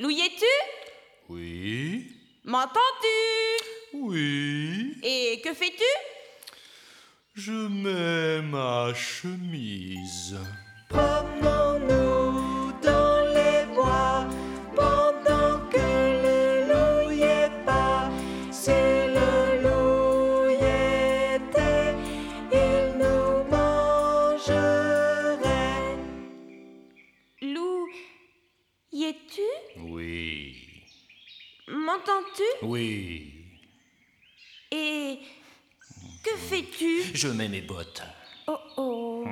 Lou, y es-tu? Oui. M'entends-tu? Oui. Et que fais-tu? Je mets ma chemise. Promenons-nous dans les bois pendant que le loup y est pas. Si le loup y était, il nous mangerait. Lou, y es-tu? Oui. M'entends-tu? Oui. Et que fais-tu? Je mets mes bottes. Oh oh.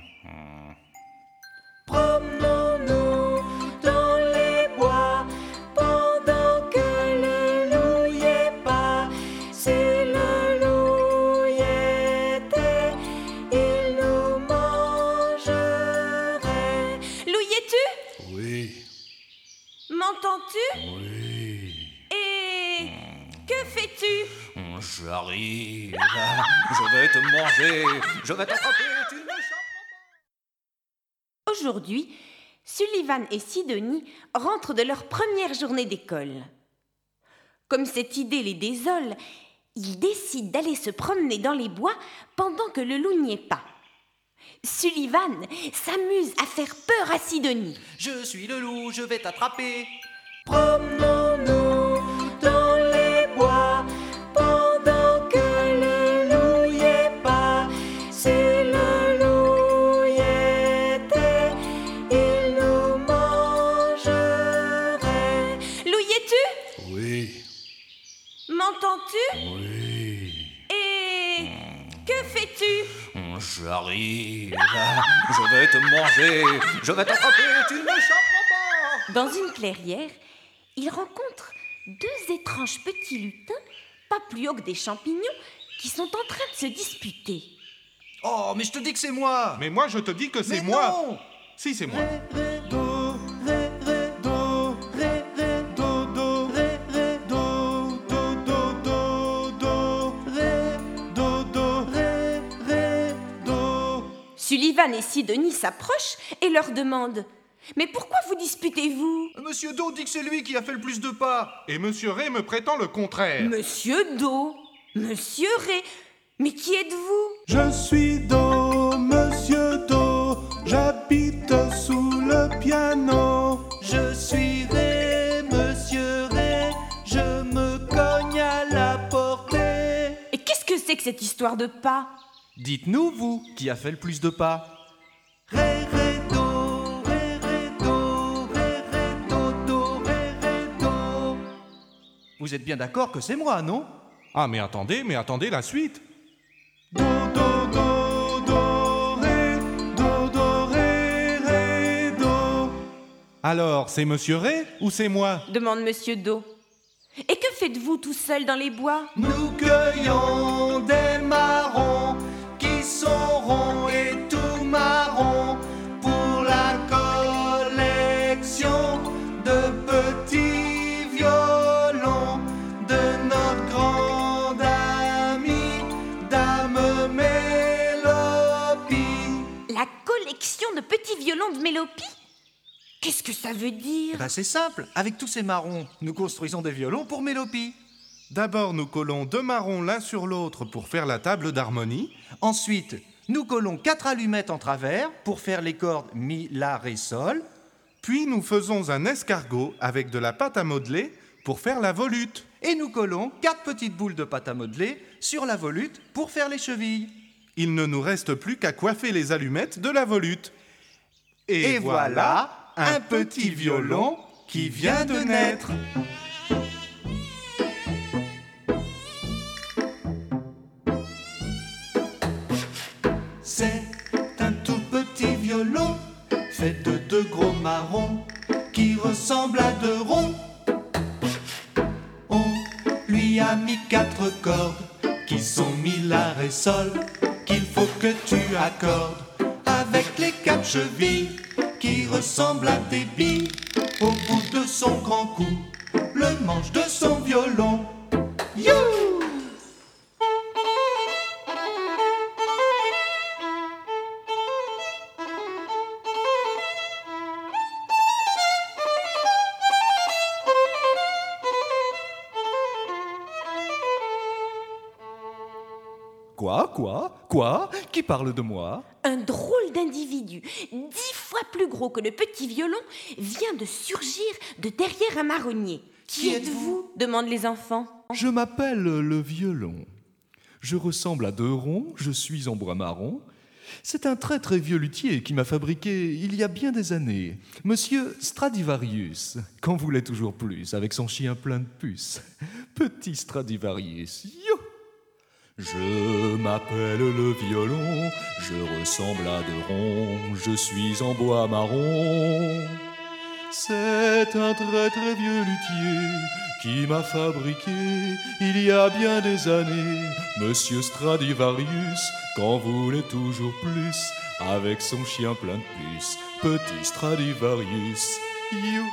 Promenons-nous dans les bois pendant que le loup y est pas. Si le loup y était, il nous mangerait. Lou, y es-tu? Oui. M'entends-tu? Oui. Et que fais-tu? J'arrive. Je vais te manger. Je vais t'attraper. Tu ne m'échapperas pas. Aujourd'hui, Sullivan et Sidonie rentrent de leur première journée d'école. Comme cette idée les désole, ils décident d'aller se promener dans les bois pendant que le loup n'y est pas. Sullivan s'amuse à faire peur à Sidonie. Je suis le loup, je vais t'attraper. Promenons-nous dans les bois pendant que le loup y est pas. Si le loup y était, il nous mangerait. Lou, y es-tu? Oui. M'entends-tu? Oui. Et que fais-tu? J'arrive. Je vais te manger. Je vais t'attraper. Tu ne m'échapperas pas. Dans une clairière, ils rencontrent deux étranges petits lutins, pas plus hauts que des champignons, qui sont en train de se disputer. Oh, mais je te dis que c'est moi. Mais moi, je te dis que c'est Mais moi. non. Si, c'est moi. Do, ré, ré, do, ré, ré, do, do, ré, ré, do, do, do, do, do, ré, do, do, ré, ré, do. Sullivan et Sidonie s'approchent et leur demandent « Mais pourquoi vous disputez-vous » Monsieur Do dit que c'est lui qui a fait le plus de pas. Et Monsieur Ray me prétend le contraire. Monsieur Do, Monsieur Ray, mais qui êtes-vous? Je suis Do, Monsieur Do, j'habite sous le piano. Je suis Ré, Monsieur Ré, je me cogne à la portée. Et qu'est-ce que c'est que cette histoire de pas? Dites-nous, vous, qui a fait le plus de pas. Ré, ré, do, ré, ré, do, ré, ré, do, do, ré, ré, do. Vous êtes bien d'accord que c'est moi, non? Ah, mais attendez la suite. Do, do, do, do, ré, ré, do. Alors, c'est Monsieur Ray ou c'est moi? Demande Monsieur Do. Et que faites-vous tout seul dans les bois? Nous cueillons des marrons qui sont ronds et tout marrons pour la collection de petits violons de notre grande amie Dame Mélopie. La collection de petits violons de Mélopie? Qu'est-ce que ça veut dire? Bah c'est simple, avec tous ces marrons, nous construisons des violons pour Mélopie. D'abord, nous collons 2 marrons l'un sur l'autre pour faire la table d'harmonie. Ensuite, nous collons 4 allumettes en travers pour faire les cordes Mi, La, Ré, Sol. Puis, nous faisons un escargot avec de la pâte à modeler pour faire la volute. Et nous collons 4 petites boules de pâte à modeler sur la volute pour faire les chevilles. Il ne nous reste plus qu'à coiffer les allumettes de la volute. Et voilà un petit violon qui vient de naître. C'est un tout petit violon fait de 2 gros marrons qui ressemblent à 2 ronds. On lui a mis 4 cordes qui sont Mi, La, Ré, Sol qu'il faut que tu accordes avec les 4 chevilles qui ressemblent à des billes. Au bout de son grand cou, le manche de son violon. You! Quoi? Qui parle de moi? Un drôle d'individu, 10 fois plus gros que le petit violon, vient de surgir de derrière un marronnier. Qui êtes-vous ? Demandent les enfants. Je m'appelle le violon. Je ressemble à 2 ronds, je suis en bois marron. C'est un très très vieux luthier qui m'a fabriqué il y a bien des années. Monsieur Stradivarius, qu'en voulait toujours plus, avec son chien plein de puces. Petit Stradivarius, yo! Je m'appelle le violon, je ressemble à 2 ronds, je suis en bois marron. C'est un très très vieux luthier qui m'a fabriqué il y a bien des années. Monsieur Stradivarius, qu'en voulait toujours plus, avec son chien plein de puces. Petit Stradivarius, you.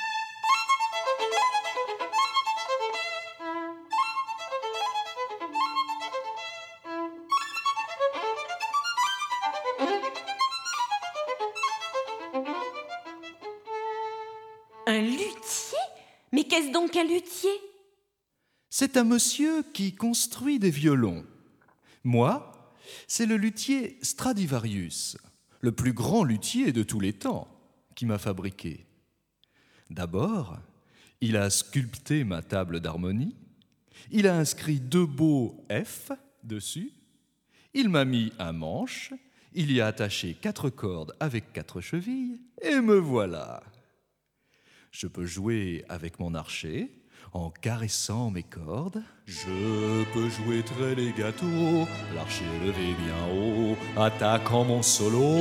Un luthier ? Mais qu'est-ce donc un luthier ? C'est un monsieur qui construit des violons. Moi, c'est le luthier Stradivarius, le plus grand luthier de tous les temps, qui m'a fabriqué. D'abord, il a sculpté ma table d'harmonie, il a inscrit 2 beaux F dessus, il m'a mis un manche, il y a attaché 4 cordes avec 4 chevilles, et me voilà. Je peux jouer avec mon archet en caressant mes cordes. Je peux jouer très legato, l'archet levé bien haut, attaquant mon solo.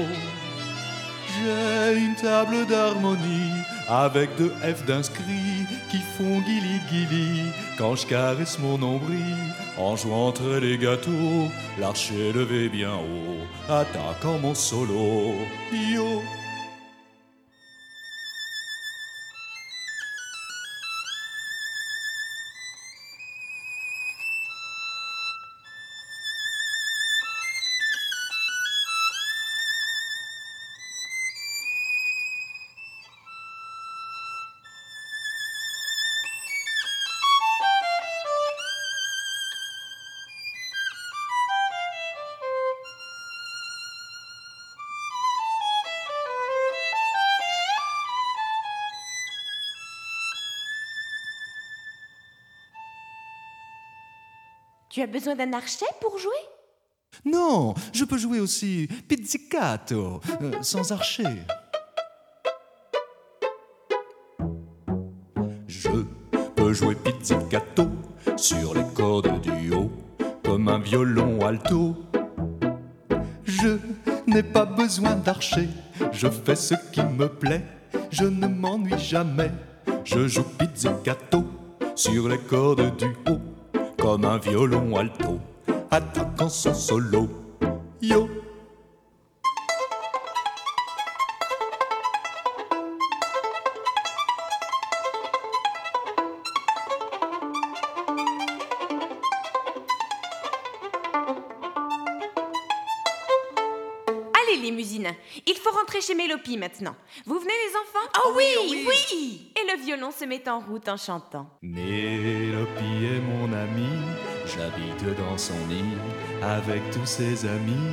J'ai une table d'harmonie avec 2 F d'inscrits qui font guili-guili quand je caresse mon nombril en jouant très legato, l'archet levé bien haut, attaquant mon solo. Yo! Tu as besoin d'un archet pour jouer ? Non, je peux jouer aussi pizzicato, sans archet. Je peux jouer pizzicato sur les cordes du haut, comme un violon alto. Je n'ai pas besoin d'archet, je fais ce qui me plaît, je ne m'ennuie jamais. Je joue pizzicato sur les cordes du haut, comme un violon alto, attaquant son solo. Yo! Allez les musines, il faut rentrer chez Mélopie maintenant. Vous venez les enfants ? Oh oui. Et le violon se met en route en chantant. Mélopie est mon amie, j'habite dans son nid avec tous ses amis.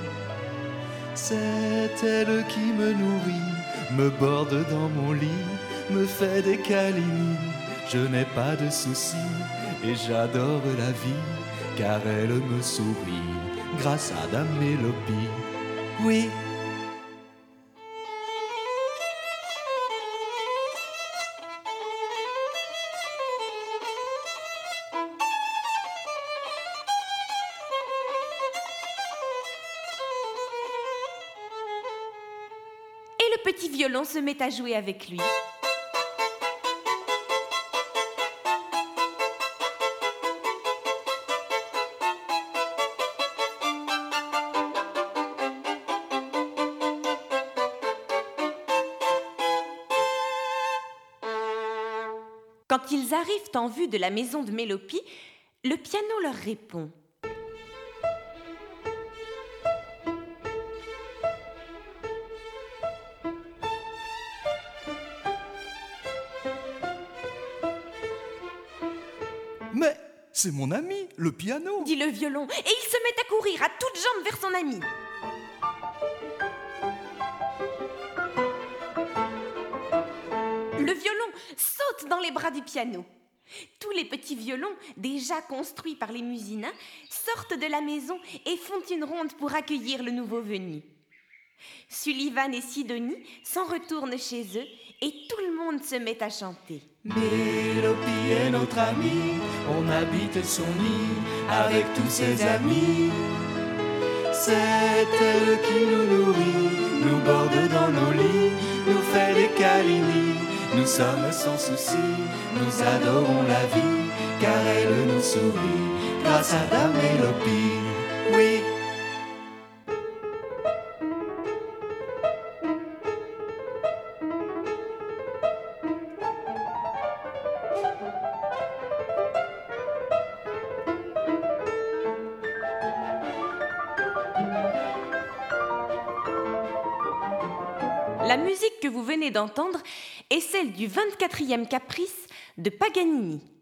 C'est elle qui me nourrit, me borde dans mon lit, me fait des câlins. Je n'ai pas de soucis et j'adore la vie, car elle me sourit grâce à Dame Mélopie. Oui. Et le petit violon se met à jouer avec lui. Quand ils arrivent en vue de la maison de Mélopie, le piano leur répond. Mais c'est mon ami, le piano. dit le violon, et il se met à courir à toutes jambes vers son ami. Le violon saute dans les bras du piano. Tous les petits violons, déjà construits par les musinins, sortent de la maison et font une ronde pour accueillir le nouveau venu. Sullivan et Sidonie s'en retournent chez eux et tout le monde se met à chanter. Mélopie est notre amie, on habite son nid avec tous ses amis. C'est elle qui nous nourrit, nous borde dans nos lits, nous fait des câlinis. Nous sommes sans souci, nous adorons la vie, car elle nous sourit, grâce à Dame Mélopie. Oui. La musique que vous venez d'entendre est celle du 24e caprice de Paganini.